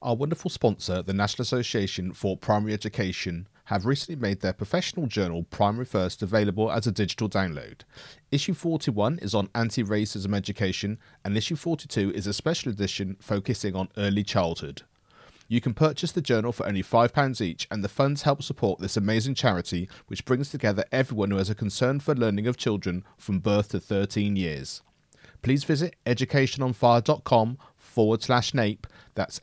Our wonderful sponsor, the National Association for Primary Education, have recently made their professional journal Primary First available as a digital download. Issue 41 is on anti-racism education, and issue 42 is a special edition focusing on early childhood. You can purchase the journal for only £5 each, and the funds help support this amazing charity which brings together everyone who has a concern for learning of children from birth to 13 years. Please visit educationonfire.com/NAPE. That's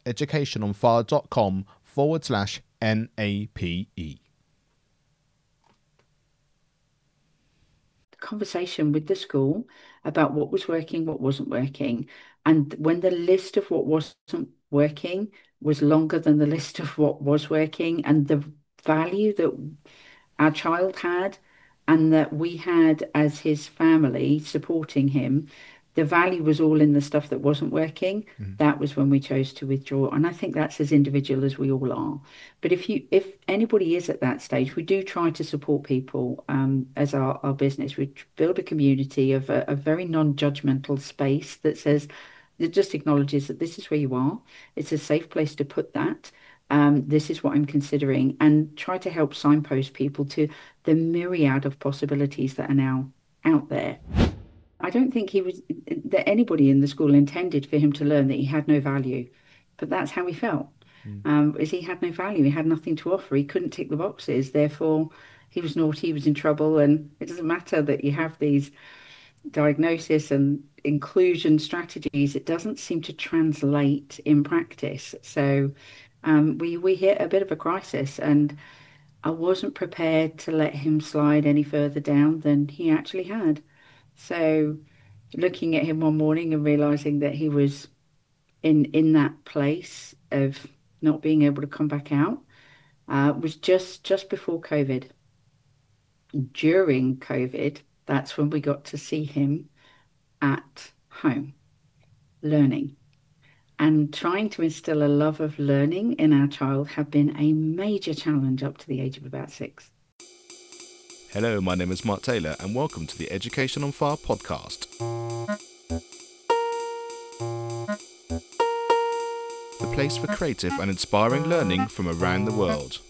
educationonfire.com/NAPE. Conversation with the school about what was working, what wasn't working. And when the list of what wasn't working was longer than the list of what was working, and the value that our child had and that we had as his family supporting him, the value was all in the stuff that wasn't working. That was when we chose to withdraw. And I think that's as individual as we all are. But if anybody is at that stage, we do try to support people as our business. We build a community of a very non-judgmental space that says, that just acknowledges that this is where you are. It's a safe place to put that. This is what I'm considering, and try to help signpost people to the myriad of possibilities that are now out there. I don't think he was that anybody in the school intended for him to learn that he had no value, but that's how he felt. Is he had no value, he had nothing to offer, he couldn't tick the boxes, therefore he was naughty, he was in trouble, and it doesn't matter that you have these diagnosis and inclusion strategies, it doesn't seem to translate in practice. So we hit a bit of a crisis, and I wasn't prepared to let him slide any further down than he actually had. So looking at him one morning and realizing that he was in that place of not being able to come back out was just before COVID. During COVID, that's when we got to see him at home learning. And trying to instill a love of learning in our child had been a major challenge up to the age of about 6. Hello, my name is Mark Taylor, and welcome to the Education on Fire podcast. The place for creative and inspiring learning from around the world.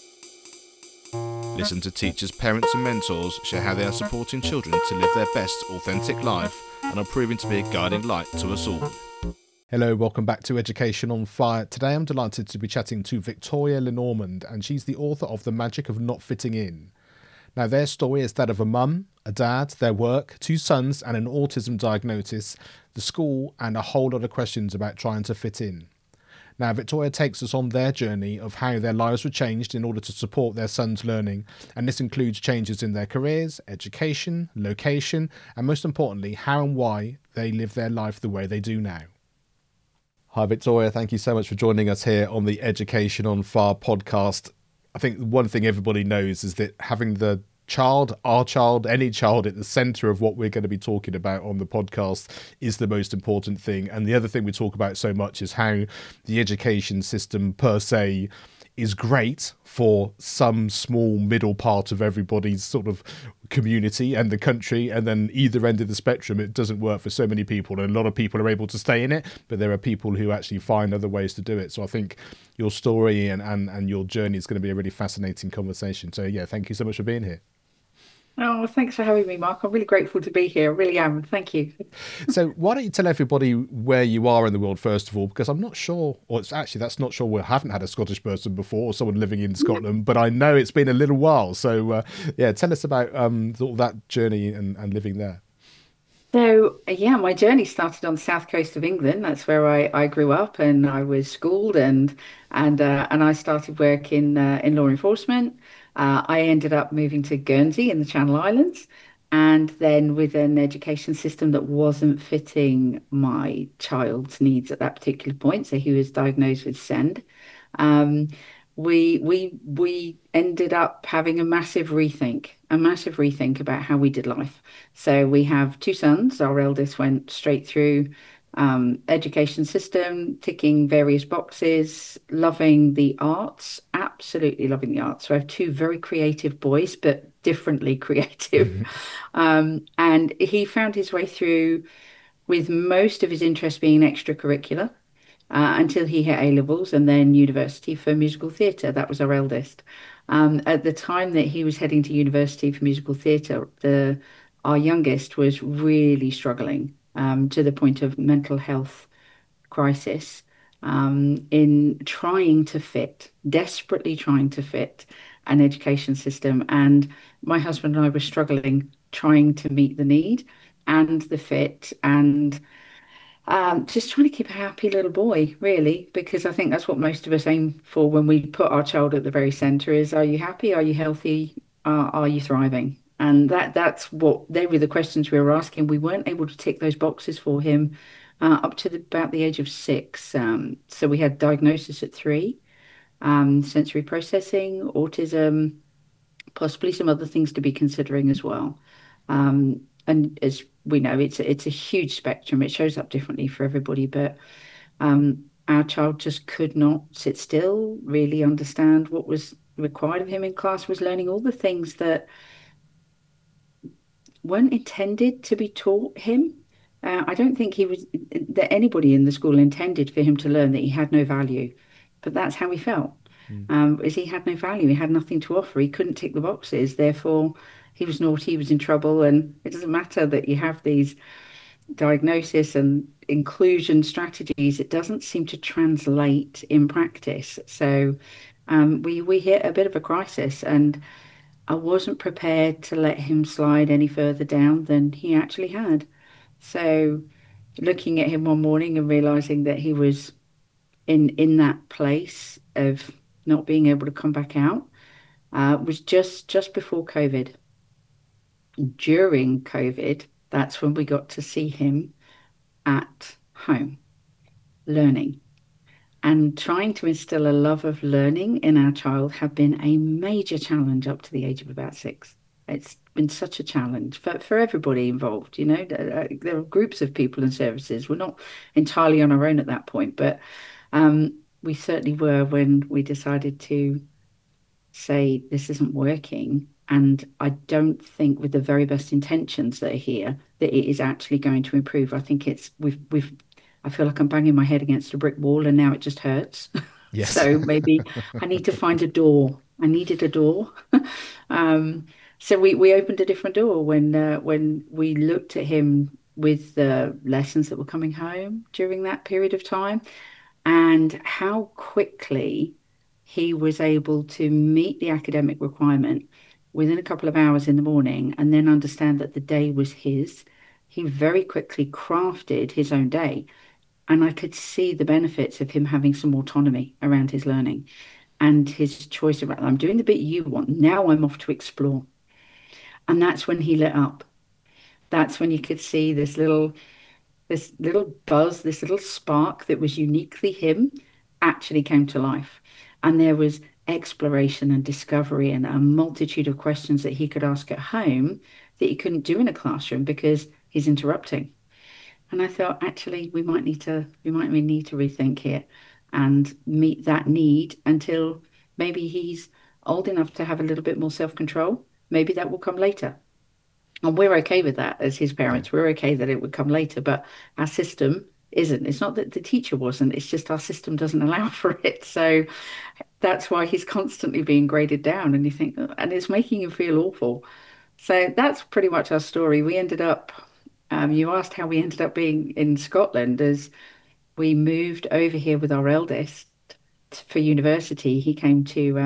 Listen to teachers, parents and mentors share how they are supporting children to live their best authentic life and are proving to be a guiding light to us all. Hello, welcome back to Education on Fire. Today I'm delighted to be chatting to Victoria Lenormand, and she's the author of The Magic of Not Fitting In. Now, their story is that of a mum, a dad, their work, 2 sons and an autism diagnosis, the school, and a whole lot of questions about trying to fit in. Now, Victoria takes us on their journey of how their lives were changed in order to support their sons' learning, and this includes changes in their careers, education, location, and most importantly, how and why they live their life the way they do now. Hi, Victoria. Thank you so much for joining us here on the Education on Fire podcast. I think one thing everybody knows is that having the child, our child, any child at the centre of what we're going to be talking about on the podcast is the most important thing. And the other thing we talk about so much is how the education system per se is great for some small middle part of everybody's sort of community and the country, and then either end of the spectrum it doesn't work for so many people, and a lot of people are able to stay in it, but there are people who actually find other ways to do it. So I think your story and your journey is going to be a really fascinating conversation. So yeah, thank you so much for being here. Oh, thanks for having me, Mark. I'm really grateful to be here. I really am. Thank you. So why don't you tell everybody where you are in the world, first of all, because I'm not sure, or it's actually, that's not sure, we haven't had a Scottish person before or someone living in Scotland, but I know it's been a little while. So yeah, tell us about sort of that journey and living there. So, yeah, my journey started on the south coast of England. That's where I grew up, and I was schooled, and I started work in law enforcement. I ended up moving to Guernsey in the Channel Islands, and then with an education system that wasn't fitting my child's needs at that particular point. So he was diagnosed with SEND. Um, we ended up having a massive rethink about how we did life. So we have 2 sons. Our eldest went straight through education system, ticking various boxes, loving the arts, absolutely loving the arts. So I have 2 very creative boys, but differently creative. And he found his way through with most of his interest being extracurricular. until he hit A levels and then university for musical theatre. That was our eldest. At the time that he was heading to university for musical theatre, the our youngest was really struggling to the point of mental health crisis in trying to fit, desperately trying to fit an education system. And my husband and I were struggling trying to meet the need and the fit and just trying to keep a happy little boy, really, because I think that's what most of us aim for when we put our child at the very center is, are you happy? Are you healthy? Are you thriving? And that's what they were the questions we were asking. We weren't able to tick those boxes for him up to about the age of 6. So we had diagnosis at 3, sensory processing, autism, possibly some other things to be considering as well. And as we know, it's a huge spectrum. It shows up differently for everybody, but our child just could not sit still, really understand what was required of him in class, was learning all the things that weren't intended to be taught him. I don't think he was that anybody in the school intended for him to learn that he had no value, but that's how he felt. Mm. Is he had no value, he had nothing to offer, he couldn't tick the boxes, therefore he was naughty, he was in trouble, and it doesn't matter that you have these diagnosis and inclusion strategies, it doesn't seem to translate in practice. So we hit a bit of a crisis, and I wasn't prepared to let him slide any further down than he actually had. So looking at him one morning and realizing that he was in that place of not being able to come back out was just before COVID. During COVID, that's when we got to see him at home learning. And trying to instill a love of learning in our child have been a major challenge up to the age of about 6. It's been such a challenge for everybody involved. There are groups of people and services. We're not entirely on our own at that point, but we certainly were when we decided to say this isn't working. And I don't think with the very best intentions that are here that it is actually going to improve. I think I feel like I'm banging my head against a brick wall and now it just hurts. Yes. So maybe I need to find a door. I needed a door. So we opened a different door when we looked at him with the lessons that were coming home during that period of time and how quickly he was able to meet the academic requirement within a couple of hours in the morning and then understand that the day was his. He very quickly crafted his own day. And I could see the benefits of him having some autonomy around his learning and his choice about, I'm doing the bit you want. Now I'm off to explore. And that's when he lit up. That's when you could see this little buzz, this little spark that was uniquely him actually came to life. And there was exploration and discovery and a multitude of questions that he could ask at home that he couldn't do in a classroom because he's interrupting. And I thought, actually, we might need to rethink here and meet that need until maybe he's old enough to have a little bit more self-control. Maybe that will come later. And we're okay with that as his Yeah. parents. We're okay that it would come later, but our system isn't. It's not that the teacher wasn't, it's just our system doesn't allow for it. So that's why he's constantly being graded down. And you think, "Oh," and it's making him feel awful. So that's pretty much our story. You asked how we ended up being in Scotland as we moved over here with our eldest for university. He came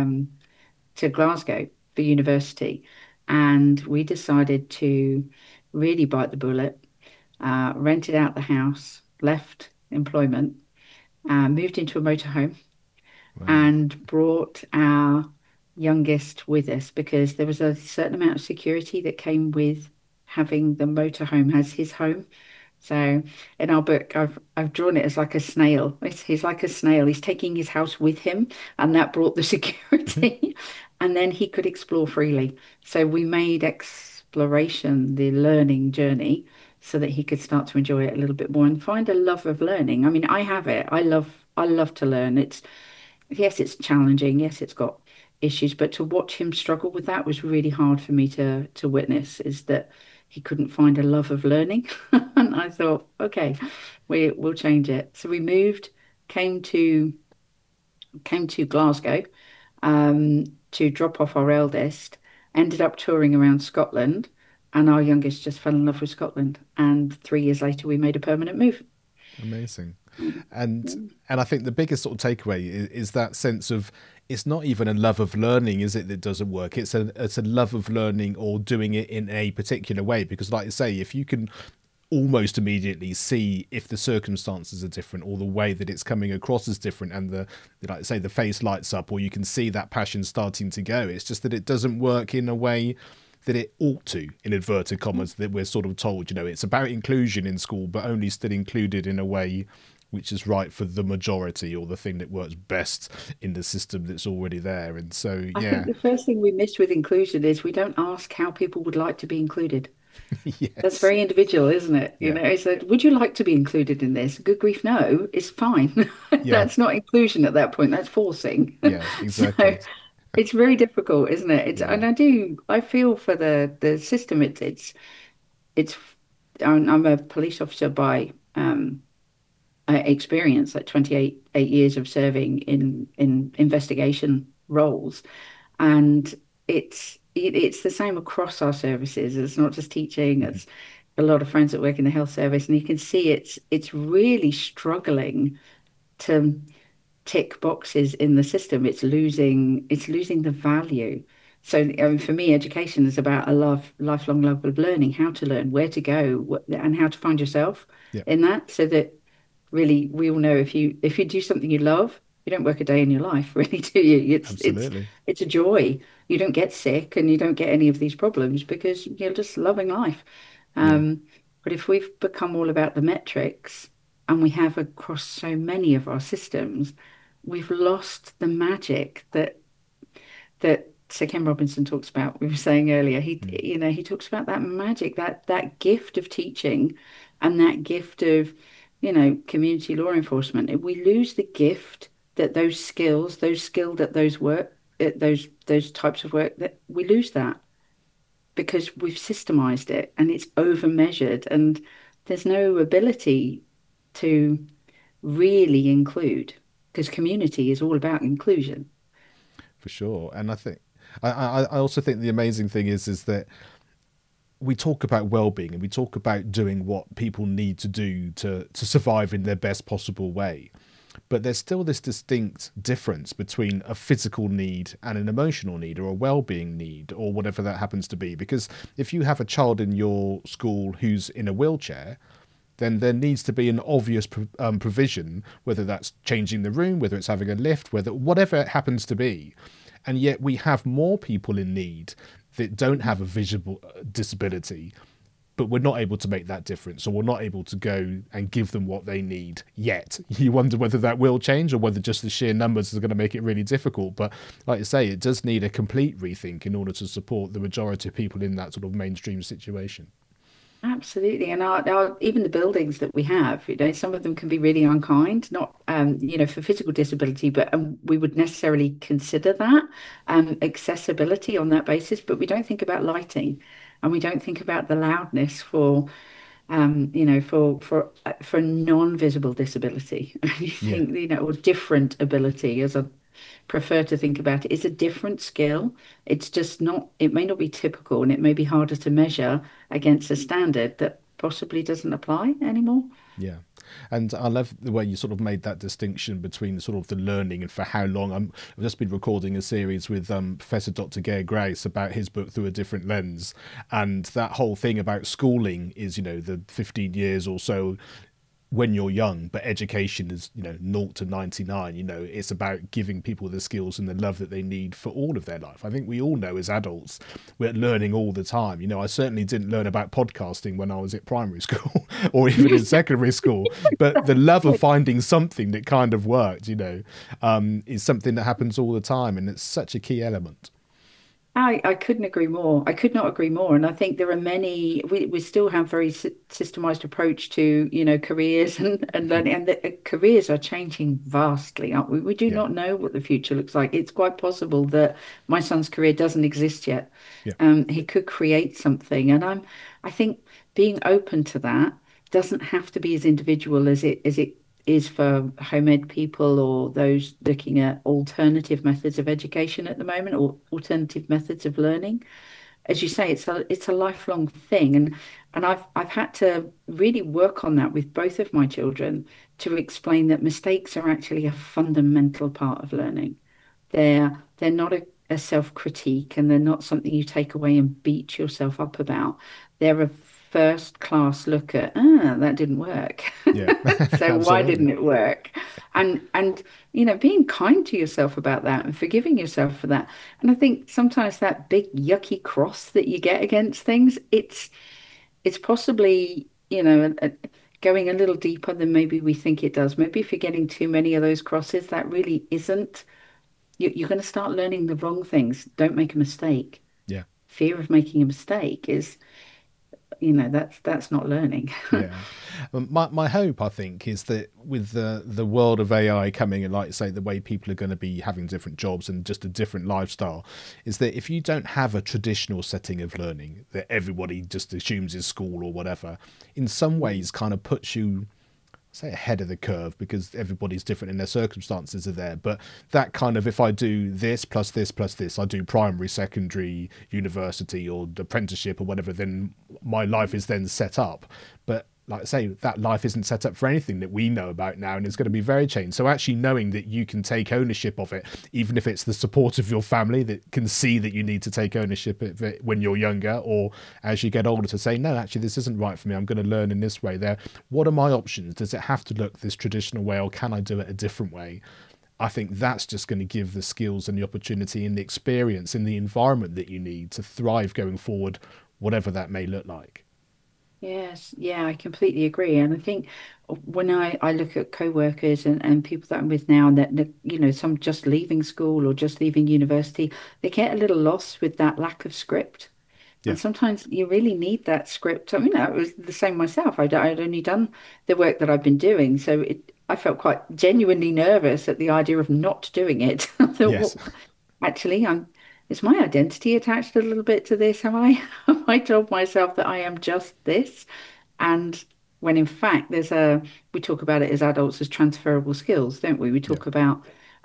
to Glasgow for university, and we decided to really bite the bullet, rented out the house, left employment, moved into a motorhome, Wow. and brought our youngest with us because there was a certain amount of security that came with having the motorhome as his home. So in our book, I've drawn it as like a snail. He's like a snail. He's taking his house with him, and that brought the security. And then he could explore freely. So we made exploration the learning journey so that he could start to enjoy it a little bit more and find a love of learning. I mean, I have it. I love to learn. Yes, it's challenging. Yes, it's got issues, but to watch him struggle with that was really hard for me to witness, is that he couldn't find a love of learning. And I thought, okay, we'll change it. So we moved. came to Glasgow to drop off our eldest, ended up touring around Scotland, and our youngest just fell in love with Scotland. And 3 years later, we made a permanent move. Amazing. Mm. and Mm. and I think the biggest sort of takeaway is that sense of it's not even a love of learning, is it, that doesn't work. It's a love of learning or doing it in a particular way, because like you say, if you can almost immediately see if the circumstances are different or the way that it's coming across is different, and the like I say, the face lights up, or you can see that passion starting to go. It's just that it doesn't work in a way that it ought to, in inverted commas, that we're sort of told, it's about inclusion in school, but only still included in a way which is right for the majority, or the thing that works best in the system that's already there. And so, I think yeah. the first thing we miss with inclusion is we don't ask how people would like to be included. That's Yes. very individual, isn't it? Yeah. It's like, would you like to be included in this? Good grief, no, it's fine. Yeah. That's not inclusion at that point, that's forcing. Yeah, So exactly. it's very difficult, isn't it? Yeah. And I feel for the system. It's I'm a police officer by experience, like 28 years of serving in investigation roles, and it's the same across our services. It's not just teaching. Mhm. It's a lot of friends that work in the health service, and you can see it's really struggling to tick boxes in the system. It's losing the value. So, I mean, for me, education is about a lifelong love of learning, how to learn, where to go, and how to find yourself Yeah, in that. So that really, we all know if you do something you love, you don't work a day in your life, really, do you? absolutely. It's a joy. You don't get sick and you don't get any of these problems because you're just loving life. Yeah, Um, but if we've become all about the metrics, and we have across so many of our systems, we've lost the magic that Sir Ken Robinson talks about. We were saying earlier, mm, he talks about that magic, that gift of teaching, and that gift of, community law enforcement. If we lose the gift that those skills, those skilled at those work, at those types of work, that we lose that because we've systemized it and it's over measured, and there's no ability to really include, because community is all about inclusion. for sure. And I think I also think the amazing thing is that we talk about well-being, and we talk about doing what people need to do to survive in their best possible way. But there's still this distinct difference between a physical need and an emotional need, or a well-being need, or whatever that happens to be. Because if you have a child in your school who's in a wheelchair, then there needs to be an obvious provision, whether that's changing the room, whether it's having a lift, whether whatever it happens to be. And yet we have more people in need that don't have a visible disability, but we're not able to make that difference, or we're not able to go and give them what they need yet. You wonder whether that will change, or whether just the sheer numbers are going to make it really difficult. But like I say, it does need a complete rethink in order to support the majority of people in that sort of mainstream situation. Absolutely. And even the buildings that we have, some of them can be really unkind, not, for physical disability, but we would necessarily consider that accessibility on that basis. But we don't think about lighting, and we don't think about the loudness for non-visible disability. You Yeah. think, or different ability, as I prefer to think about it, is a different skill. It's just not, it may not be typical, and it may be harder to measure against a standard that possibly doesn't apply anymore. Yeah, and I love the way you sort of made that distinction between sort of the learning and for how long. I've just been recording a series with Professor Dr. Gare Grace about his book Through a Different Lens, and that whole thing about schooling is, the 15 years or so when you're young, but education is, 0 to 99. It's about giving people the skills and the love that they need for all of their life. I think we all know as adults we're learning all the time. I certainly didn't learn about podcasting when I was at primary school or even in secondary school, but the love of finding something that kind of worked, is something that happens all the time, and it's such a key element. I couldn't agree more. I could not agree more. And I think there are we still have very systemized approach to, careers and learning, and the careers are changing vastly, aren't we? We do Yeah. not know what the future looks like. It's quite possible that my son's career doesn't exist yet. Yeah. He could create something. And I think being open to that doesn't have to be as individual as it is for home ed people or those looking at alternative methods of education at the moment, or alternative methods of learning. As you say, it's a lifelong thing, and I've had to really work on that with both of my children to explain that mistakes are actually a fundamental part of learning. They're not a self-critique, and they're not something you take away and beat yourself up about. They're a first class look at, that didn't work. Yeah, So why absolutely. didn't it work? And being kind to yourself about that and forgiving yourself for that. And I think sometimes that big yucky cross that you get against things, it's possibly, going a little deeper than maybe we think it does. Maybe if you're getting too many of those crosses, that really isn't. You're going to start learning the wrong things. Don't make a mistake. Yeah. Fear of making a mistake is, that's not learning. Yeah. My hope, I think, is that with the world of AI coming and, like you say, the way people are going to be having different jobs and just a different lifestyle, is that if you don't have a traditional setting of learning that everybody just assumes is school or whatever, in some ways kind of puts you, say, ahead of the curve, because everybody's different and their circumstances are there. But that kind of, if I do this plus this plus this, I do primary, secondary, university, or apprenticeship or whatever, then my life is then set up. But like I say, that life isn't set up for anything that we know about now, and it's going to be very changed. So actually knowing that you can take ownership of it, even if it's the support of your family that can see that you need to take ownership of it when you're younger, or as you get older, to say, no, actually this isn't right for me, I'm going to learn in this way. There, what are my options? Does it have to look this traditional way, or can I do it a different way? I think that's just going to give the skills and the opportunity and the experience in the environment that you need to thrive going forward, whatever that may look like. Yes, yeah, I completely agree. And I think when I look at co-workers and people that I'm with now, that some just leaving school or just leaving university, they get a little lost with that lack of script. Yeah. And sometimes you really need that script. I mean, it was the same myself. I'd only done the work that I've been doing, so I felt quite genuinely nervous at the idea of not doing it. I thought, Yes. well, actually, is my identity attached a little bit to this? Have I have I told myself that I am just this? And when in fact we talk about it as adults as transferable skills, don't we? We Yeah. talk about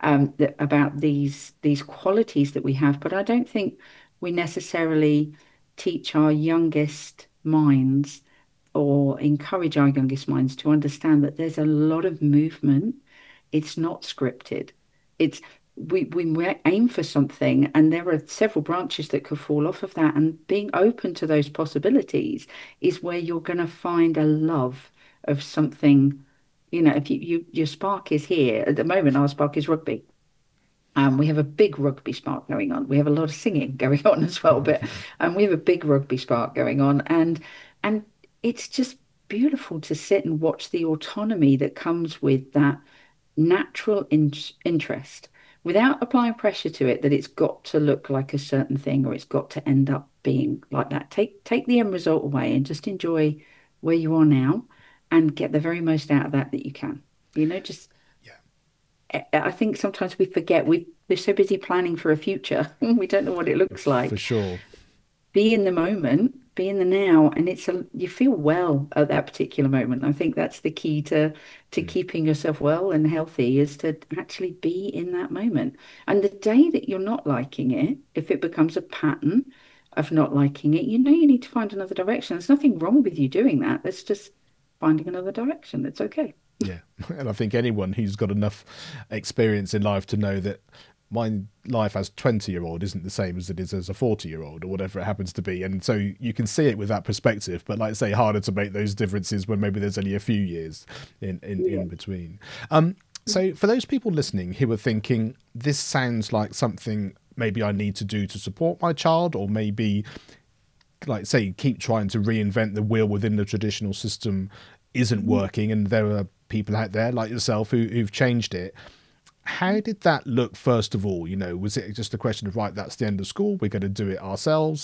about these qualities that we have, but I don't think we necessarily teach our youngest minds or encourage our youngest minds to understand that there's a lot of movement. It's not scripted. It's we aim for something, and there are several branches that could fall off of that. And being open to those possibilities is where you're going to find a love of something. If your spark is here at the moment, our spark is rugby. We have a big rugby spark going on. We have a lot of singing going on as well, but we have a big rugby spark going on, and it's just beautiful to sit and watch the autonomy that comes with that natural interest without applying pressure to it that it's got to look like a certain thing or it's got to end up being like that. Take the end result away and just enjoy where you are now and get the very most out of that you can. Just Yeah. I think sometimes we forget we're so busy planning for a future. We don't know what it looks For like. sure. Be in the moment, be in the now, and you feel well at that particular moment. I think that's the key to Mm. keeping yourself well and healthy is to actually be in that moment. And the day that you're not liking it, if it becomes a pattern of not liking it, you need to find another direction. There's nothing wrong with you doing that. That's just finding another direction. It's okay. Yeah. And I think anyone who's got enough experience in life to know that my life as 20-year-old isn't the same as it is as a 40-year-old or whatever it happens to be. And so you can see it with that perspective, but like I say, harder to make those differences when maybe there's only a few years in Yeah. between. So for those people listening who are thinking, this sounds like something maybe I need to do to support my child, or maybe, like say, keep trying to reinvent the wheel within the traditional system isn't working, and there are people out there like yourself who've changed it. How did that look, first of all? Was it just a question of, right, that's the end of school, we're going to do it ourselves?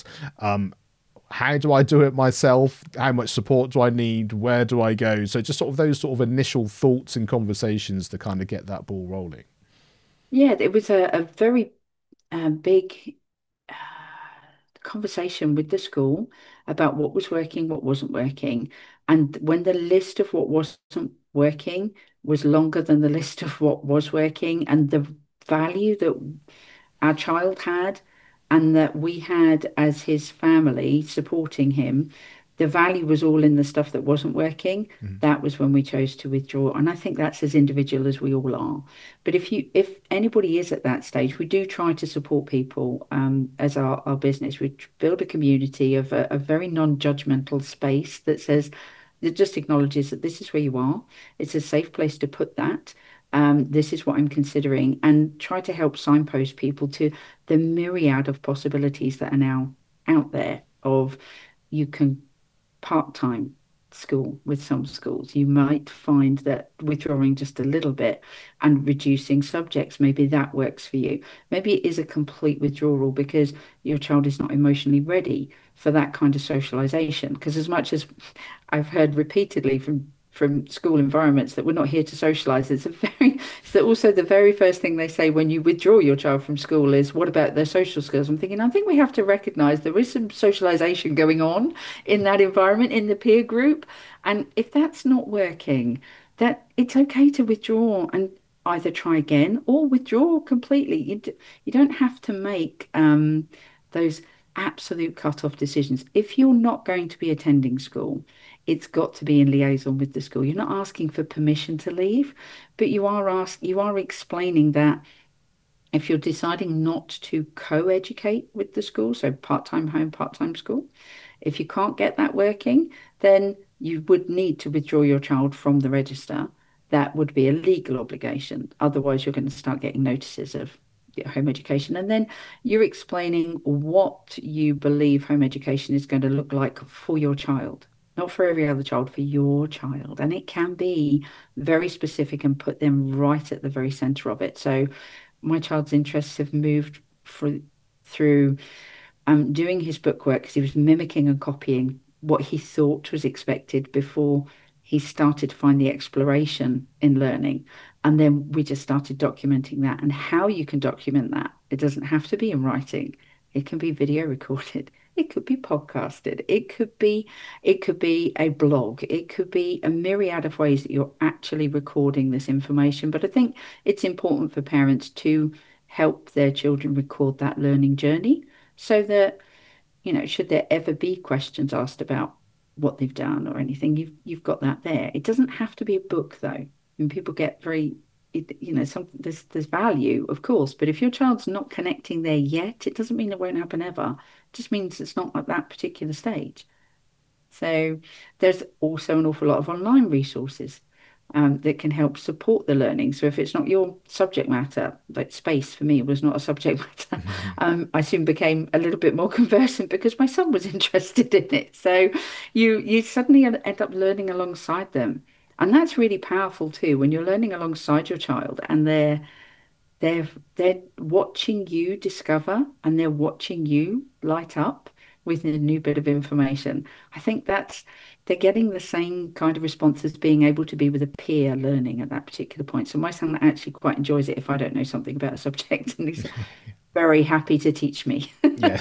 How do I do it myself? How much support do I need? Where do I go? So just sort of those sort of initial thoughts and conversations to kind of get that ball rolling. Yeah, it was a very big uh, conversation with the school about what was working, what wasn't working. And when the list of what wasn't working was longer than the list of what was working, and the value that our child had and that we had as his family supporting him, the value was all in the stuff that wasn't working. Mhm. That was when we chose to withdraw. And I think that's as individual as we all are. But if anybody is at that stage, we do try to support people as our business. We build a community of a very non-judgmental space that says, that just acknowledges that this is where you are. It's a safe place to put that. This is what I'm considering, and try to help signpost people to the myriad of possibilities that are now out there of you can part-time school with some schools. You might find that withdrawing just a little bit and reducing subjects, maybe that works for you. Maybe it is a complete withdrawal because your child is not emotionally ready for that kind of socialization. Because as much as I've heard repeatedly from school environments that we're not here to socialize. It's also the very first thing they say when you withdraw your child from school is, what about their social skills? I'm thinking, I think we have to recognize there is some socialization going on in that environment, in the peer group. And if that's not working, that it's okay to withdraw and either try again or withdraw completely. You don't have to make those absolute cut-off decisions. If you're not going to be attending school, it's got to be in liaison with the school. You're not asking for permission to leave, but you are explaining that if you're deciding not to co-educate with the school, so part-time home, part-time school, if you can't get that working, then you would need to withdraw your child from the register. That would be a legal obligation. Otherwise, you're going to start getting notices of home education. And then you're explaining what you believe home education is going to look like for your child, not for every other child, for your child. And it can be very specific and put them right at the very center of it. So my child's interests have moved through doing his bookwork because he was mimicking and copying what he thought was expected before he started to find the exploration in learning. And then we just started documenting that and how you can document that. It doesn't have to be in writing. It can be video recorded. It could be podcasted. It could be a blog. It could be a myriad of ways that you're actually recording this information. But I think it's important for parents to help their children record that learning journey so that, should there ever be questions asked about what they've done or anything, you've got that there. It doesn't have to be a book though. And people get very, there's value, of course, but if your child's not connecting there yet, it doesn't mean it won't happen ever. It just means it's not at that particular stage. So there's also an awful lot of online resources that can help support the learning. So if it's not your subject matter, like space for me was not a subject matter, I soon became a little bit more conversant because my son was interested in it. So you suddenly end up learning alongside them. And that's really powerful too, when you're learning alongside your child and they're they're watching you discover and they're watching you light up with a new bit of information. I think that's they're getting the same kind of response as being able to be with a peer learning at that particular point. So my son actually quite enjoys it if I don't know something about a subject, and he's very happy to teach me. Yeah.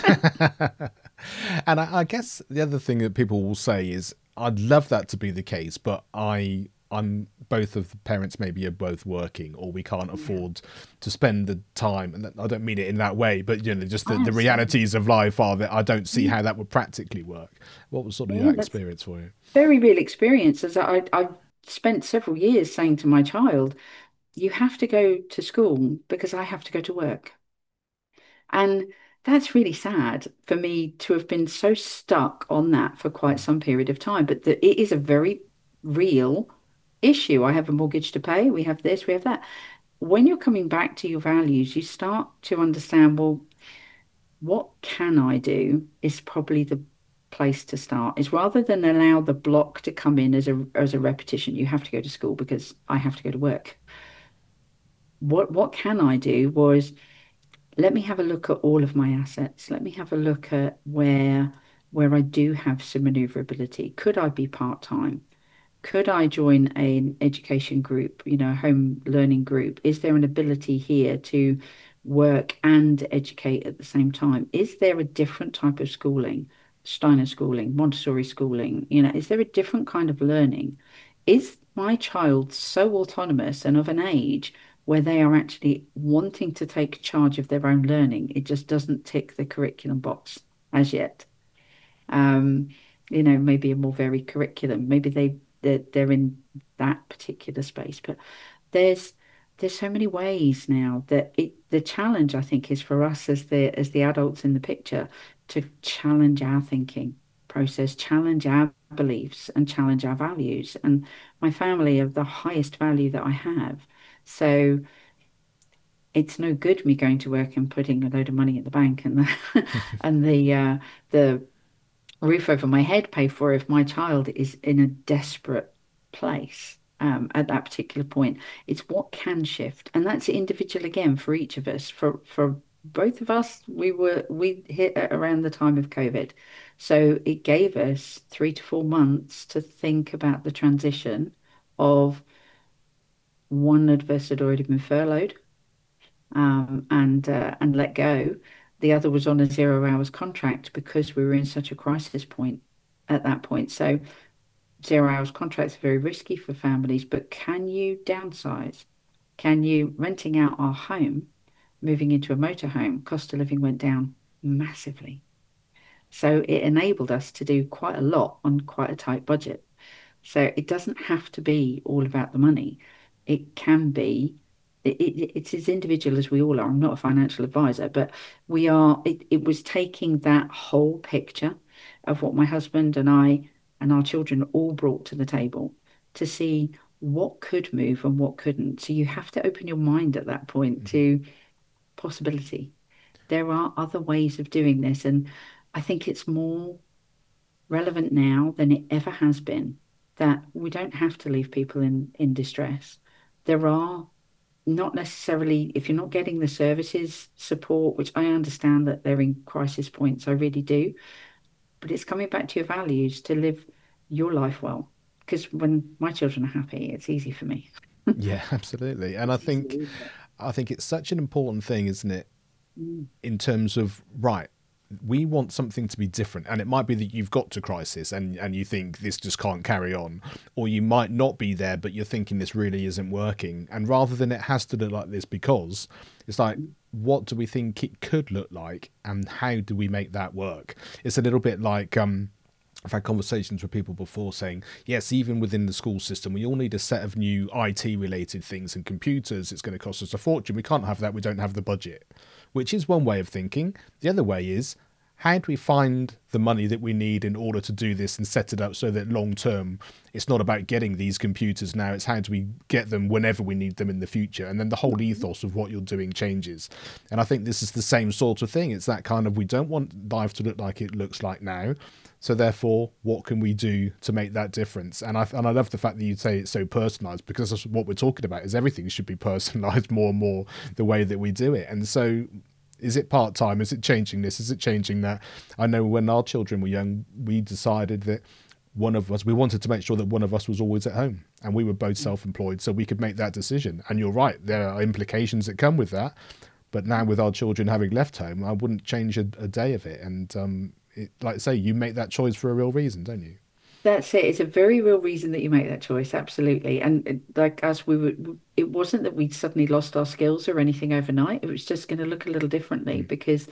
And I guess the other thing that people will say is, I'd love that to be the case, but I'm both of the parents maybe are both working, or we can't Yeah. afford to spend the time. And I don't mean it in that way, but just the Absolutely. realities of life are that I don't see Yeah, how that would practically work. What was sort of yeah, that that's experience for you? very real experience. As I've spent several years saying to my child, you have to go to school because I have to go to work. And that's really sad for me to have been so stuck on that for quite some period of time. But it is a very real issue. I have a mortgage to pay. We have this, we have that. When you're coming back to your values, you start to understand, well, what can I do is probably the place to start. Is rather than allow the block to come in as a repetition, you have to go to school because I have to go to work. What can I do was let me have a look at all of my assets. Let me have a look at where I do have some maneuverability. Could I be part-time? Could I join an education group, a home learning group? Is there an ability here to work and educate at the same time? Is there a different type of schooling, Steiner schooling, Montessori schooling? Is there a different kind of learning? Is my child so autonomous and of an age where they are actually wanting to take charge of their own learning. It just doesn't tick the curriculum box as yet. Um, maybe a more varied curriculum. Maybe they're in that particular space, but there's there's so many ways now that the challenge I think is for us as the adults in the picture to challenge our thinking process, challenge our beliefs and challenge our values. And my family are the highest value that I have. So it's no good me going to work and putting a load of money in the bank and the and the roof over my head paid for if my child is in a desperate place at that particular point. It's what can shift, and that's individual again for each of us. For both of us, we hit at around the time of COVID, so it gave us 3 to 4 months to think about the transition of one of us had already been furloughed and let go. The other was on a 0 hours contract because we were in such a crisis point at that point. So 0 hours contracts are very risky for families, but can you downsize? Can you renting out our home, moving into a motorhome, cost of living went down massively. So it enabled us to do quite a lot on quite a tight budget. So it doesn't have to be all about the money. It can be, it's as individual as we all are. I'm not a financial advisor, but it was taking that whole picture of what my husband and I and our children all brought to the table to see what could move and what couldn't. So you have to open your mind at that point to possibility. There are other ways of doing this, and I think it's more relevant now than it ever has been that we don't have to leave people in distress. There are not necessarily, if you're not getting the services support, which I understand that they're in crisis points, I really do, but it's coming back to your values to live your life well. Because when my children are happy, it's easy for me. Yeah, absolutely. And I It's easy to think leave it. I think it's such an important thing, isn't it, Mm, in terms of right, we want something to be different, and it might be that you've got to crisis and you think this just can't carry on, or you might not be there but you're thinking this really isn't working, and rather than it has to look like this, because it's like, mm, what do we think it could look like and how do we make that work? It's a little bit like I've had conversations with people before saying, yes, even within the school system, we all need a set of new IT related things and computers. It's going to cost us a fortune. We can't have that. We don't have the budget, which is one way of thinking. The other way is, how do we find the money that we need in order to do this and set it up so that long term it's not about getting these computers now, it's how do we get them whenever we need them in the future, and then the whole ethos of what you're doing changes. And I think this is the same sort of thing. It's that kind of, we don't want life to look like it looks like now, so therefore what can we do to make that difference? And I love the fact that you say it's so personalized, because that's what we're talking about, is everything should be personalized more and more the way that we do it. And so is it part time? Is it changing this? Is it changing that? I know when our children were young, we decided that we wanted to make sure that one of us was always at home, and we were both self employed, so we could make that decision. And you're right, there are implications that come with that. But now with our children having left home, I wouldn't change a day of it. And like I say, you make that choice for a real reason, don't you? That's it. It's a very real reason that you make that choice. Absolutely. And like us, it wasn't that we suddenly lost our skills or anything overnight. It was just going to look a little differently Mm. because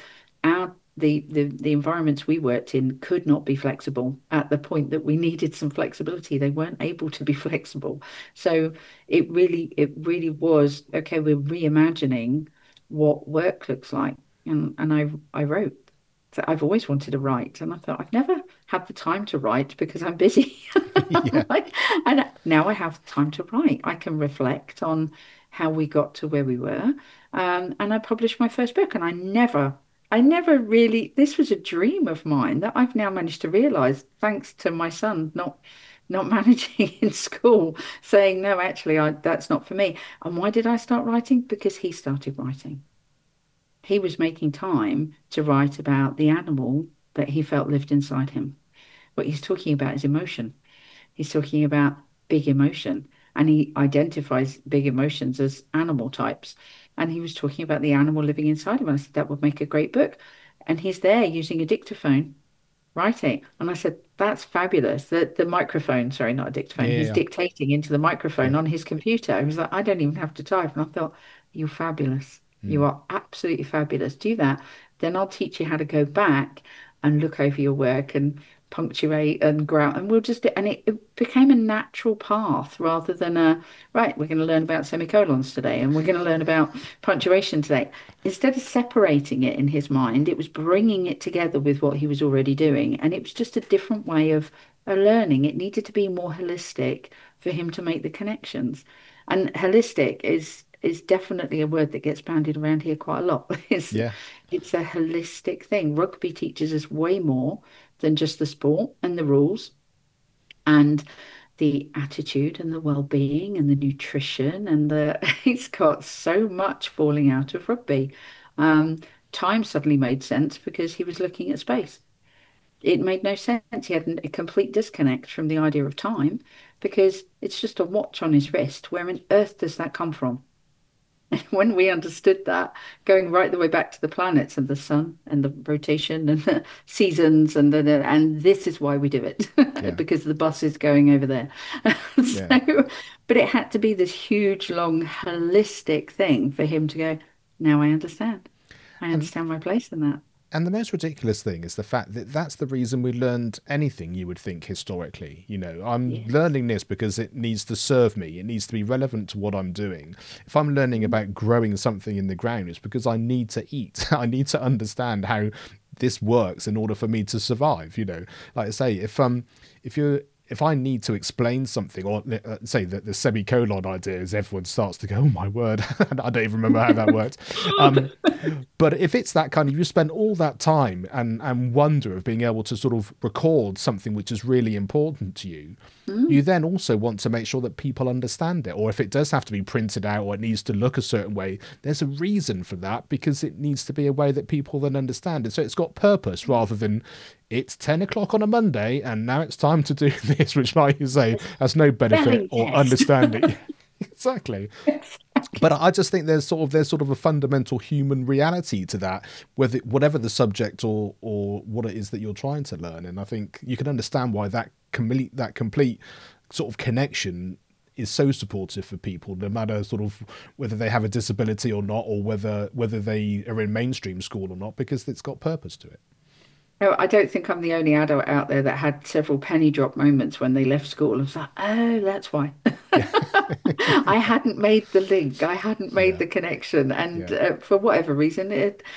the environments we worked in could not be flexible at the point that we needed some flexibility. They weren't able to be flexible. So it really was, okay, we're reimagining what work looks like. And I wrote. So I've always wanted to write, and I thought I've never had the time to write because I'm busy. Yeah. Like, and now I have time to write. I can reflect on how we got to where we were. And I published my first book, and I never really, this was a dream of mine that I've now managed to realize thanks to my son not managing in school, saying, no, actually, that's not for me. And why did I start writing? Because he started writing. He was making time to write about the animal that he felt lived inside him. What he's talking about is emotion. He's talking about big emotion, and he identifies big emotions as animal types. And he was talking about the animal living inside him. And I said that would make a great book. And he's there using a dictaphone writing. And I said, that's fabulous. The microphone, sorry, not a dictaphone, Yeah, he's yeah, dictating into the yeah. microphone on his computer. He was like, I don't even have to type. And I thought, you're fabulous. You Mm, are absolutely fabulous. Do that. Then I'll teach you how to go back and look over your work and punctuate and grout. And we'll just do, and it became a natural path rather than a, right, we're going to learn about semicolons today and we're going to learn about punctuation today. Instead of separating it in his mind, it was bringing it together with what he was already doing. And it was just a different way of learning. It needed to be more holistic for him to make the connections. And holistic is definitely a word that gets bandied around here quite a lot. yeah. It's a holistic thing. Rugby teaches us way more than just the sport and the rules and the attitude and the well-being and the nutrition and the it's got so much falling out of rugby. Um, Time suddenly made sense because he was looking at space. It made no sense. He had a complete disconnect from the idea of time because it's just a watch on his wrist. Where on earth does that come from? When we understood that, going right the way back to the planets and the sun and the rotation and the seasons and this is why we do it Yeah, because the bus is going over there. yeah. So, but it had to be this huge, long, holistic thing for him to go, now I understand. I And understand my place in that. and the most ridiculous thing is the fact that that's the reason we learned anything you would think historically. You know, I'm Yes. learning this because it needs to serve me. It needs to be relevant to what I'm doing. If I'm learning about growing something in the ground, it's because I need to eat. I need to understand how this works in order for me to survive. You know, like I say, if you're if I need to explain something, or say that the semicolon idea is, everyone starts to go, "Oh my word!" I don't even remember how that worked. Um, but if it's that kind of, you spend all that time and wonder of being able to sort of record something which is really important to you, you Mm, then also want to make sure that people understand it. Or if it does have to be printed out or it needs to look a certain way, there's a reason for that because it needs to be a way that people then understand it. So it's got purpose rather than it's 10 o'clock on a Monday and now it's time to do this, which, like you say, has no benefit spelling or test. understanding. Exactly. But Exactly. I just think there's sort of a fundamental human reality to that, whatever the subject or what it is that you're trying to learn. And I think you can understand why that complete sort of connection is so supportive for people, no matter sort of whether they have a disability or not, or whether they are in mainstream school or not, because it's got purpose to it. No, I don't think I'm the only adult out there that had several penny drop moments when they left school. I was like, oh, that's why. Yeah, I hadn't made the link. I hadn't made yeah, the connection. And yeah. for whatever reason,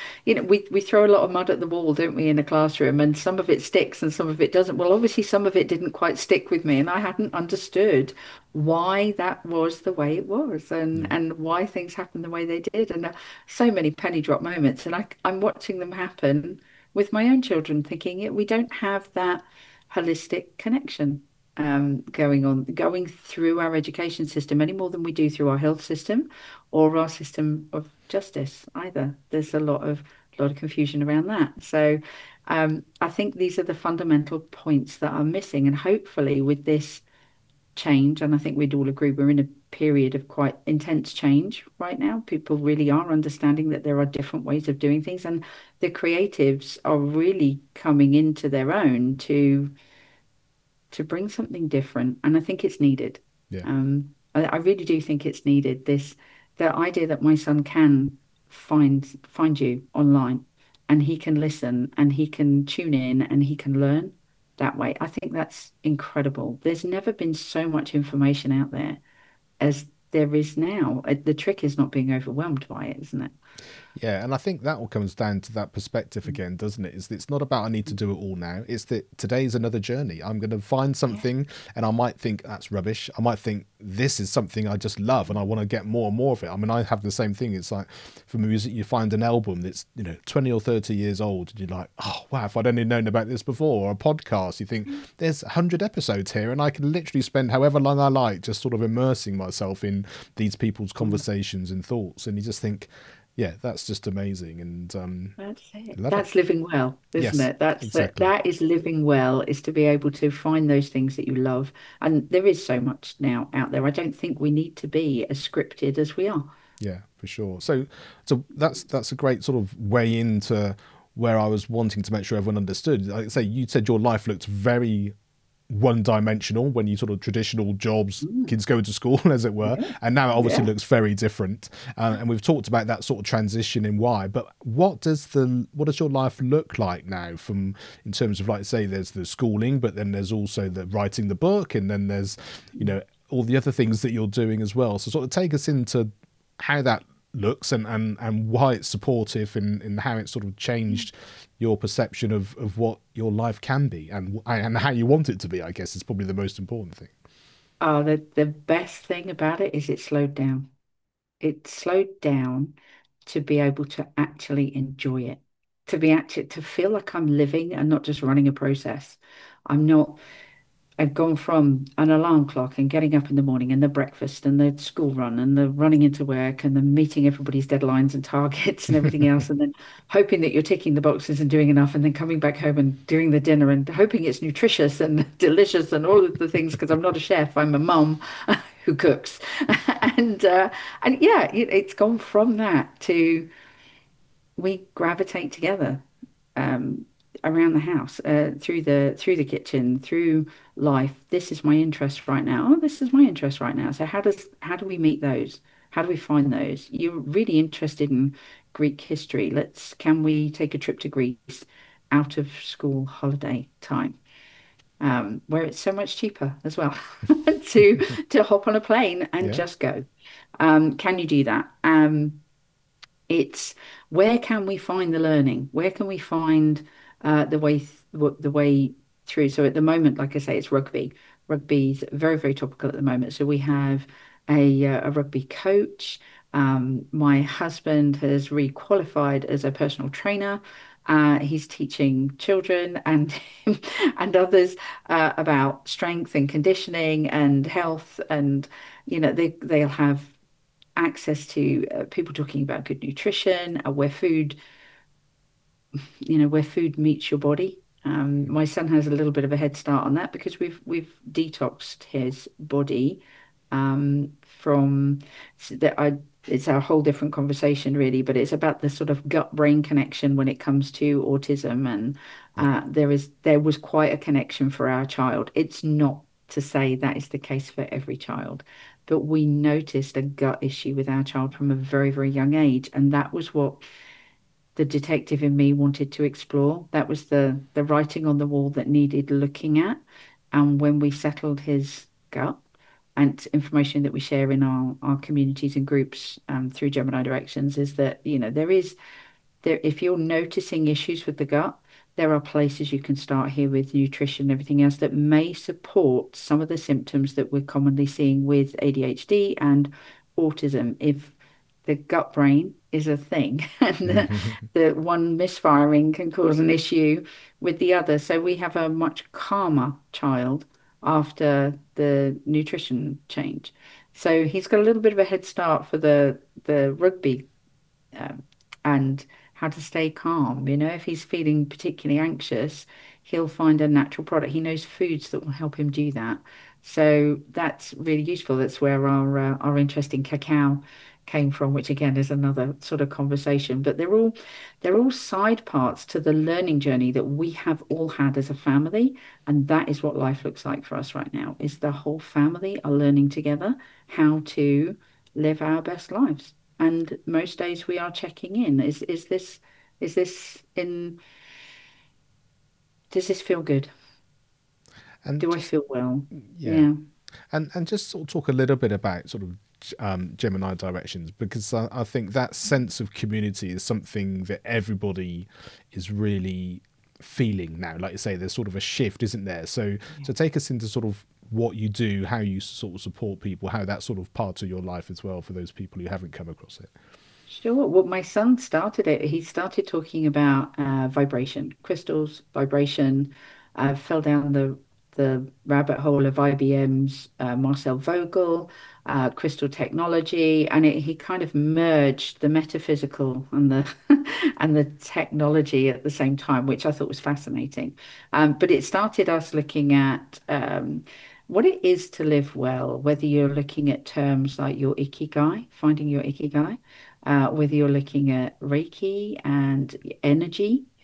we throw a lot of mud at the wall, don't we, in a classroom? And some of it sticks and some of it doesn't. Well, obviously, some of it didn't quite stick with me, and I hadn't understood why that was the way it was Mm. and why things happened the way they did. And so many penny drop moments. And I'm watching them happen with my own children, thinking we don't have that holistic connection going through our education system any more than we do through our health system or our system of justice either. There's a lot of confusion around that. So I think these are the fundamental points that are missing, and hopefully with this change, and I think we'd all agree we're in a period of quite intense change right now. People really are understanding that there are different ways of doing things, and the creatives are really coming into their own to bring something different. And I think it's needed. Yeah. I really do think it's needed. The idea that my son can find you online and he can listen and he can tune in and he can learn that way. I think that's incredible. There's never been so much information out there as there is now. The trick is not being overwhelmed by it, isn't it? Yeah, and I think that all comes down to that perspective again, doesn't it? Is that it's not about I need to do it all now. It's that today's another journey. I'm going to find Yeah. something, and I might think that's rubbish. I might think this is something I just love, and I want to get more and more of it. I mean, I have the same thing. It's like for music, you find an album that's 20 or 30 years old, and you're like, oh wow, if I'd only known about this before. Or a podcast, you think there's 100 episodes here, and I can literally spend however long I like just sort of immersing myself in these people's Mm. conversations and thoughts, and you just think yeah, that's just amazing, and That's it. I love it. That's living well, isn't Yes, it? That's it. exactly. That is living well, is to be able to find those things that you love. And there is so much now out there. I don't think we need to be as scripted as we are. Yeah, for sure. So that's a great sort of way into where I was wanting to make sure everyone understood. Like I say, you said your life looked very one dimensional when you sort of traditional jobs, Mm, kids going to school, as it were, yeah, and now it obviously yeah. looks very different. And we've talked about that sort of transition in why. But what does your life look like now? From in terms of, like say, there's the schooling, but then there's also the writing the book, and then there's all the other things that you're doing as well. So sort of take us into how that looks and why it's supportive and how it sort of changed your perception of what your life can be and how you want it to be, I guess, is probably the most important thing. Oh, the best thing about it is it slowed down. It slowed down to be able to actually enjoy it, to be actually to feel like I'm living and not just running a process. I'm not. I've gone from an alarm clock and getting up in the morning and the breakfast and the school run and the running into work and then meeting everybody's deadlines and targets and everything else and then hoping that you're ticking the boxes and doing enough and then coming back home and doing the dinner and hoping it's nutritious and delicious and all of the things because I'm not a chef, I'm a mum who cooks. And uh, and yeah, it's gone from that to we gravitate together um, around the house, through the kitchen, through life. This is my interest right now. Oh, this is my interest right now. So how do we meet those? How do we find those? You're really interested in Greek history. Can we take a trip to Greece out of school holiday time? Where it's so much cheaper as well to hop on a plane and Yeah. just go. Can you do that? It's where can we find the learning? Where can we find the way through? So at the moment, like I say, it's rugby. Rugby's very, very topical at the moment. So we have a rugby coach. My husband has re-qualified as a personal trainer. He's teaching children and and others about strength and conditioning and health, and they'll have access to people talking about good nutrition, where food meets your body. My son has a little bit of a head start on that because we've detoxed his body from that. It's a whole different conversation, really, but it's about the sort of gut-brain connection when it comes to autism, and Yeah. there was quite a connection for our child. It's not to say that is the case for every child, but we noticed a gut issue with our child from a very, very young age, and that was what the detective in me wanted to explore. That was the writing on the wall that needed looking at. And when we settled his gut and information that we share in our communities and groups through Gemini Directions is that, there, if you're noticing issues with the gut, there are places you can start here with nutrition and everything else that may support some of the symptoms that we're commonly seeing with ADHD and autism. If the gut brain is a thing and the one misfiring can cause an issue with the other. So we have a much calmer child after the nutrition change. So he's got a little bit of a head start for the rugby um, and how to stay calm. If he's feeling particularly anxious, he'll find a natural product. He knows foods that will help him do that. So that's really useful. That's where our interest in cacao came from, which again is another sort of conversation. But they're all side parts to the learning journey that we have all had as a family, and that is what life looks like for us right now. Is the whole family are learning together how to live our best lives. And most days we are checking in. Is this in, does this feel good? And Do I just feel well? yeah, Yeah. and just sort of talk a little bit about sort of Gemini directions, because I think that sense of community is something that everybody is really feeling now. Like you say, there's sort of a shift, isn't there? So take us into sort of what you do, how you sort of support people, how that's sort of part of your life as well for those people who haven't come across it. Sure. Well, my son started it. He started talking about vibration, crystals, vibration. Fell down the rabbit hole of IBM's Marcel Vogel, crystal technology, and he kind of merged the metaphysical and the and the technology at the same time, which I thought was fascinating. But it started us looking at what it is to live well, whether you're looking at terms like your ikigai, finding your ikigai, whether you're looking at Reiki and energy,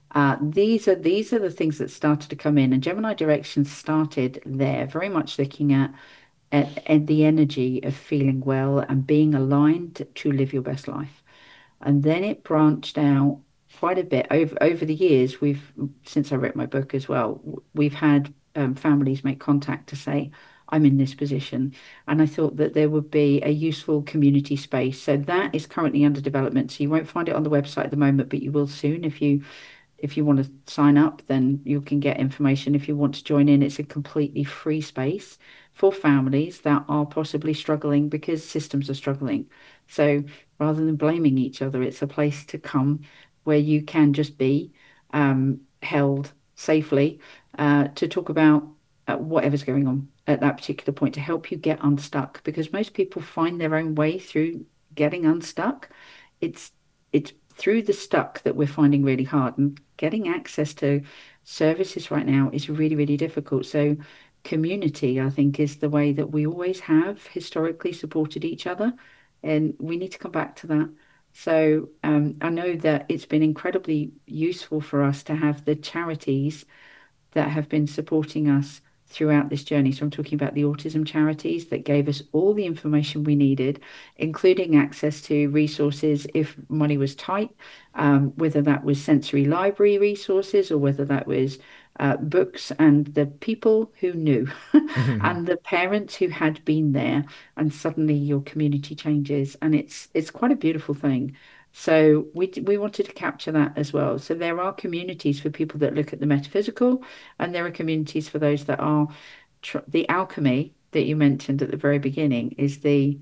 These are the things that started to come in, and Gemini Direction started there, very much looking at the energy of feeling well and being aligned to live your best life. And then it branched out quite a bit over the years. Since I wrote my book as well, we've had families make contact to say, I'm in this position. And I thought that there would be a useful community space. So that is currently under development. So you won't find it on the website at the moment, but you will soon if you want to sign up, then you can get information. If you want to join in, it's a completely free space for families that are possibly struggling because systems are struggling. So rather than blaming each other, it's a place to come where you can just be held safely to talk about whatever's going on at that particular point to help you get unstuck. Because most people find their own way through getting unstuck. It's it's through the stuck that we're finding really hard, and getting access to services right now is really, really difficult. So community, I think, is the way that we always have historically supported each other, and we need to come back to that. So I know that it's been incredibly useful for us to have the charities that have been supporting us throughout this journey. So I'm talking about the autism charities that gave us all the information we needed, including access to resources if money was tight, whether that was sensory library resources or whether that was books, and the people who knew and the parents who had been there, and suddenly your community changes, and it's quite a beautiful thing. So we wanted to capture that as well. So there are communities for people that look at the metaphysical, and there are communities for those that are the alchemy that you mentioned at the very beginning is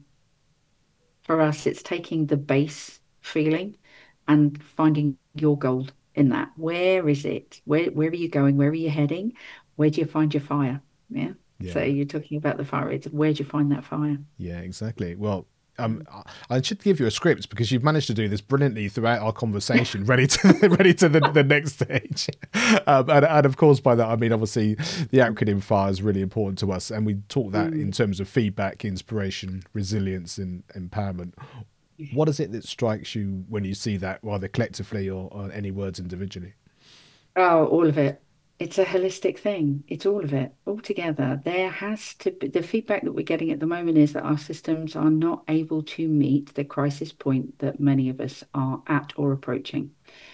for us, it's taking the base feeling and finding your gold in that. Where is it? Where are you going? Where are you heading? Where do you find your fire? Yeah. So Yeah. you're talking about the fire. It's where do you find that fire? Yeah, exactly. Well, Mm. I should give you a script because you've managed to do this brilliantly throughout our conversation, ready to ready to the next stage. And of course, by that I mean obviously the acronym FIRE is really important to us, and we talk that in Mm. terms of feedback, inspiration, resilience, and empowerment. What is it that strikes you when you see that, either collectively or any words individually? Oh, all of it. It's a holistic thing. It's all of it, all together. There has to be the feedback that we're getting at the moment is that our systems are not able to meet the crisis point that many of us are at or approaching.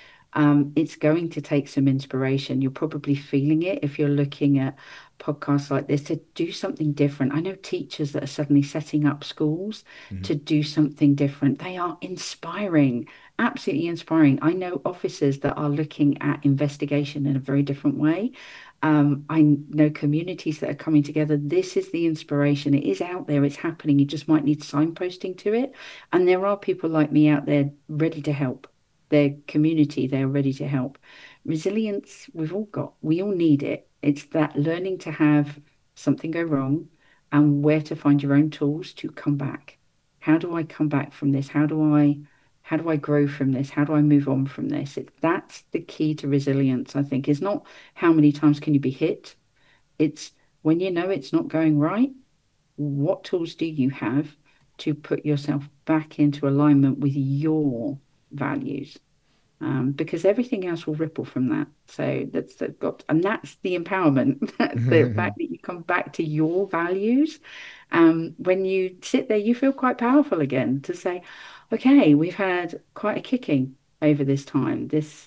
It's going to take some inspiration. You're probably feeling it if you're looking at podcasts like this to do something different. I know teachers that are suddenly setting up schools Hmm. to do something different. They are inspiring, absolutely inspiring. I know officers that are looking at investigation in a very different way. I know communities that are coming together. This is the inspiration. It is out there, it's happening. You just might need signposting to it. And there are people like me out there ready to help their community, they're ready to help. Resilience, we all need it. It's that learning to have something go wrong and where to find your own tools to come back. How do I come back from this? How do I grow from this? How do I move on from this? That's the key to resilience, I think, is not how many times can you be hit. It's when you know it's not going right, what tools do you have to put yourself back into alignment with your values? Because everything else will ripple from that. So and that's the empowerment, the fact that you come back to your values. When you sit there, you feel quite powerful again to say, okay, we've had quite a kicking over this time.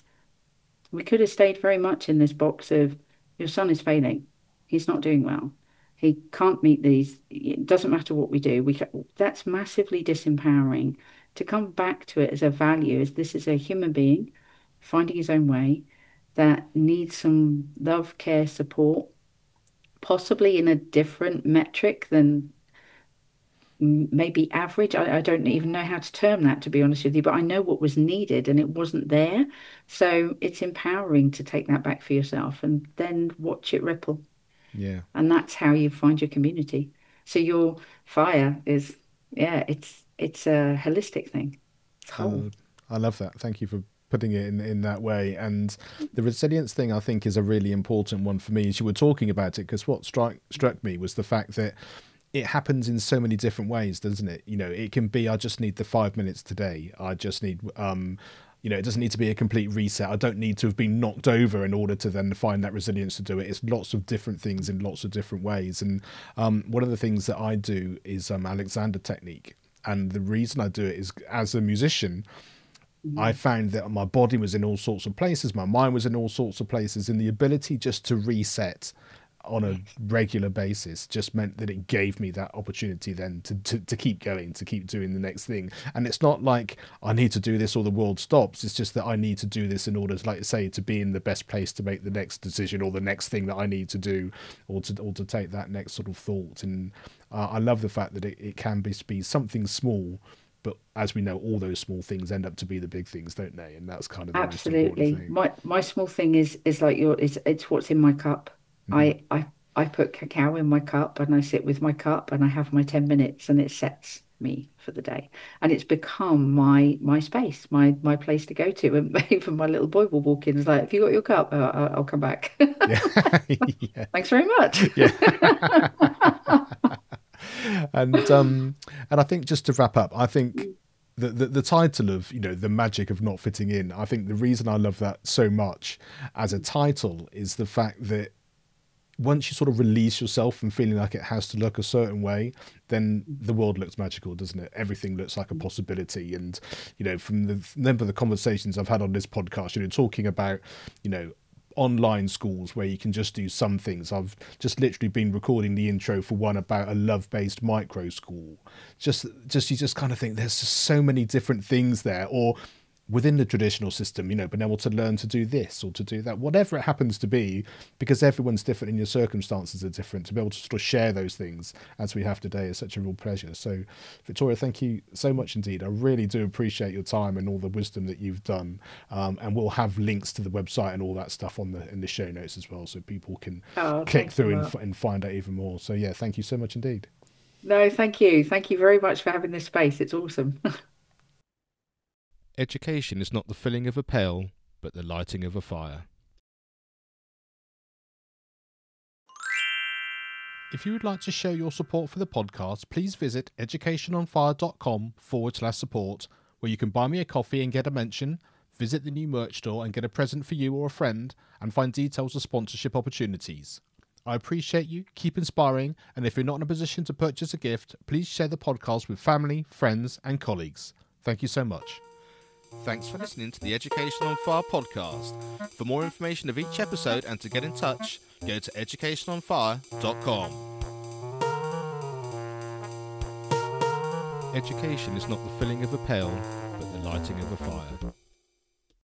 We could have stayed very much in this box of your son is failing. He's not doing well. He can't meet these. It doesn't matter what we do. That's massively disempowering. To come back to it as a value, as this is a human being finding his own way that needs some love, care, support, possibly in a different metric than maybe average. I don't even know how to term that, to be honest with you, but I know what was needed and it wasn't there. So it's empowering to take that back for yourself and then watch it ripple. Yeah. And that's how you find your community. So your fire is, yeah, it's a holistic thing. It's whole. Uh, I love that. Thank you for putting it in that way. And the resilience thing, I think, is a really important one for me as you were talking about it, because what struck me was the fact that it happens in so many different ways, doesn't it? You know, it can be, I just need the 5 minutes today. I just need it doesn't need to be a complete reset. I don't need to have been knocked over in order to then find that resilience to do it. It's lots of different things in lots of different ways. And one of the things that I do is Alexander technique. And the reason I do it is, as a musician, I found that my body was in all sorts of places, my mind was in all sorts of places, and the ability just to reset on a regular basis just meant that it gave me that opportunity then to keep going, to keep doing the next thing. And it's not like I need to do this or the world stops. It's just that I need to do this in order to, like I say, to be in the best place to make the next decision or the next thing that I need to do, or to take that next sort of thought. And I love the fact that it can be something small, but as we know, all those small things end up to be the big things, don't they? And that's kind of the most important thing. My small thing is like it's what's in my cup. I put cacao in my cup and I sit with my cup and I have my 10 minutes and it sets me for the day. And it's become my space, my place to go to. And even my little boy will walk in and is like, "Have you got your cup?" I'll come back. Yeah. Yeah. Thanks very much. Yeah. And I think, just to wrap up, I think the title of, the magic of not fitting in, I think the reason I love that so much as a title is the fact that once you sort of release yourself from feeling like it has to look a certain way, then the world looks magical, doesn't it? Everything looks like a possibility. And, from the number of the conversations I've had on this podcast, talking about, online schools where you can just do some things. I've just literally been recording the intro for one about a love-based micro school. Just you just kind of think there's just so many different things there. Or within the traditional system, being able to learn to do this or to do that, whatever it happens to be, because everyone's different and your circumstances are different, to be able to sort of share those things as we have today is such a real pleasure. So Victoria, thank you so much indeed. I really do appreciate your time and all the wisdom that you've done. And we'll have links to the website and all that stuff in the show notes as well, so people can click through and find out even more. So yeah, thank you so much indeed. No, thank you. Thank you very much for having this space. It's awesome. Education is not the filling of a pail, but the lighting of a fire. If you would like to show your support for the podcast, please visit educationonfire.com/support, where you can buy me a coffee and get a mention, visit the new merch store and get a present for you or a friend, and find details of sponsorship opportunities. I appreciate you, keep inspiring, and if you're not in a position to purchase a gift, please share the podcast with family, friends, and colleagues. Thank you so much. Thanks for listening to the Education on Fire podcast. For more information of each episode and to get in touch, go to educationonfire.com. Education is not the filling of a pail, but the lighting of a fire.